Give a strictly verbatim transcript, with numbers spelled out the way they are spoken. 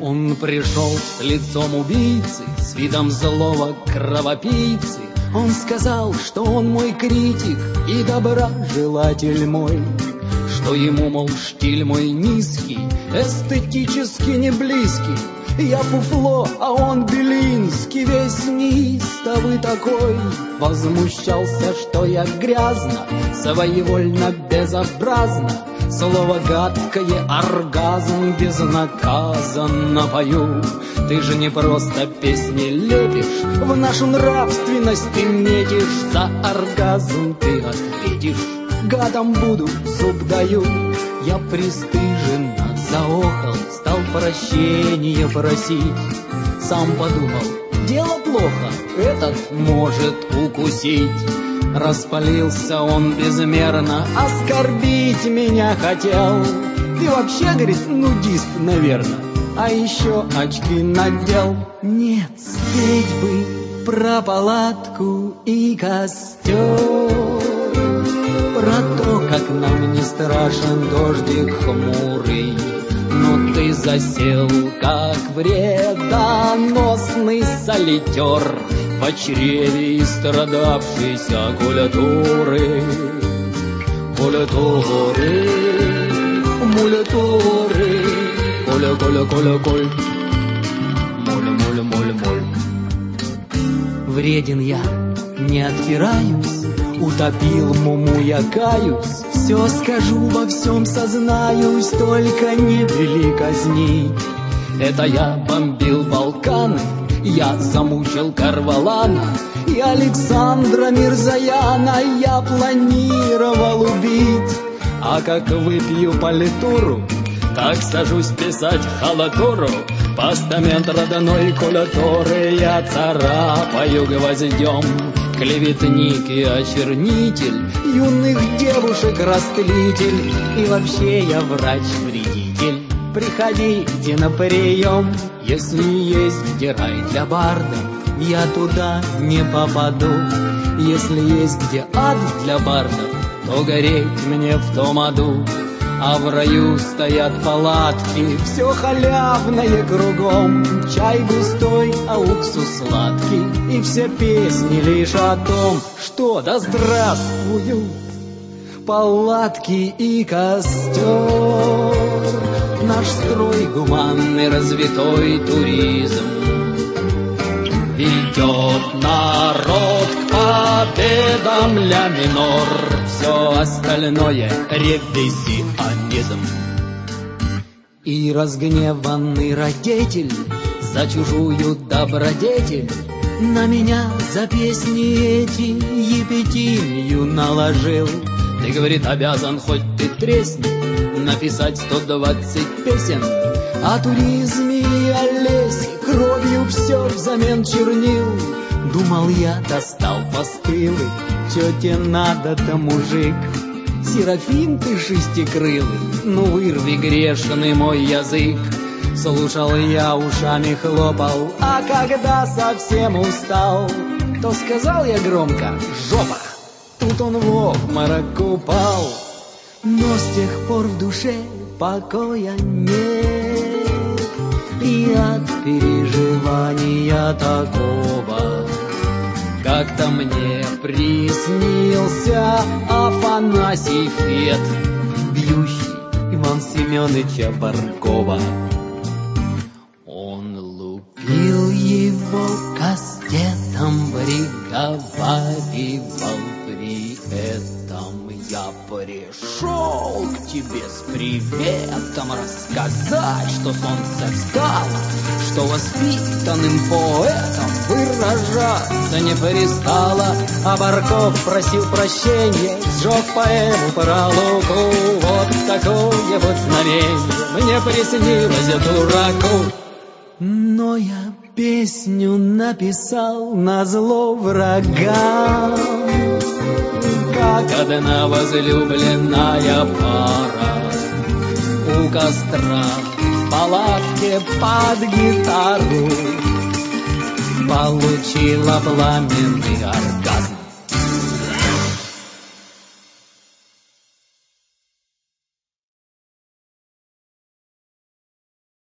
Он пришел с лицом убийцы, с видом злого кровопийцы. Он сказал, что он мой критик и доброжелатель мой, что ему, мол, штиль мой низкий, эстетически не близкий. Я фуфло, а он Белинский, весь неистовый такой. Возмущался, что я грязно, своевольно, безобразно, слово гадкое, оргазм безнаказанно пою. Ты же не просто песни лепишь, в нашу нравственность ты метишь. За оргазм ты ответишь: гадом буду, зуб даю. Я пристыженно заохал, стал прощения просить. Сам подумал, дело плохо, этот может укусить. Распалился он безмерно, оскорбить меня хотел. Ты вообще, говорит, нудист, наверно, а еще очки надел. Нет, спеть бы про палатку и костер, про то, как нам не страшен дождик хмурый. Но ты засел, как вредоносный солитер в чреве истрадавшейся культуры. Культуры, мультуры, коля, коля, коля, коль, моль, моль, моль, моль. Вреден я, не отпираюсь, утопил муму, я каюсь. Все скажу, во всем сознаюсь, только не вели казни. Это я бомбил Балканы, я замучил Карвалана и Александра Мирзаяна я планировал убить. А как выпью политуру, так сажусь писать халатуру. Постамент родной культуры я царапаю гвоздем. Клеветник и очернитель, юных девушек растлитель. И вообще я врач-вредитель. Приходите на прием, если есть где рай для барда, я туда не попаду. Если есть где ад для барда, то гореть мне в том аду. А в раю стоят палатки, все халявное кругом. Чай густой, а уксус сладкий, и все песни лишь о том, что да здравствуют палатки и костер. Наш строй гуманный, развитой туризм ведет народ к победам ля минор. Все остальное ревизионизм. И разгневанный родитель за чужую добродетель на меня за песни эти епитимию наложил. Ты, говорит, обязан, хоть ты тресни, написать сто двадцать песен о туризме и о лесе, кровью все взамен чернил. Думал я, достал постылы, чё тебе надо-то, мужик? Серафим ты шестикрылый, ну вырви грешный мой язык. Слушал я, ушами хлопал, а когда совсем устал, то сказал я громко: жопа! Тут он в обморок упал. Но с тех пор в душе покоя нет, и от переживания такого как-то мне приснился Афанасий Фет, бьющий Иван Семёныча Баркова. Он лупил его кастетом, приговаривал при этом: я пришел к тебе с приветом рассказать, что солнце встало, что воспитанным поэтом выражаться не перестало. А Барков просил прощения, сжег поэму про Луку. Вот такое вот знамение мне приснилось дураку. Но я песню написал назло врагам, как одна возлюбленная пара у костра в палатке под гитару получила пламенный оргазм.